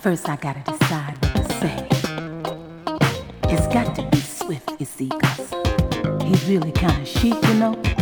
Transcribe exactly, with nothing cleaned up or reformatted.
First I gotta decide what to say. It's got to be Swift, you see, cause he's really kinda chic, you know.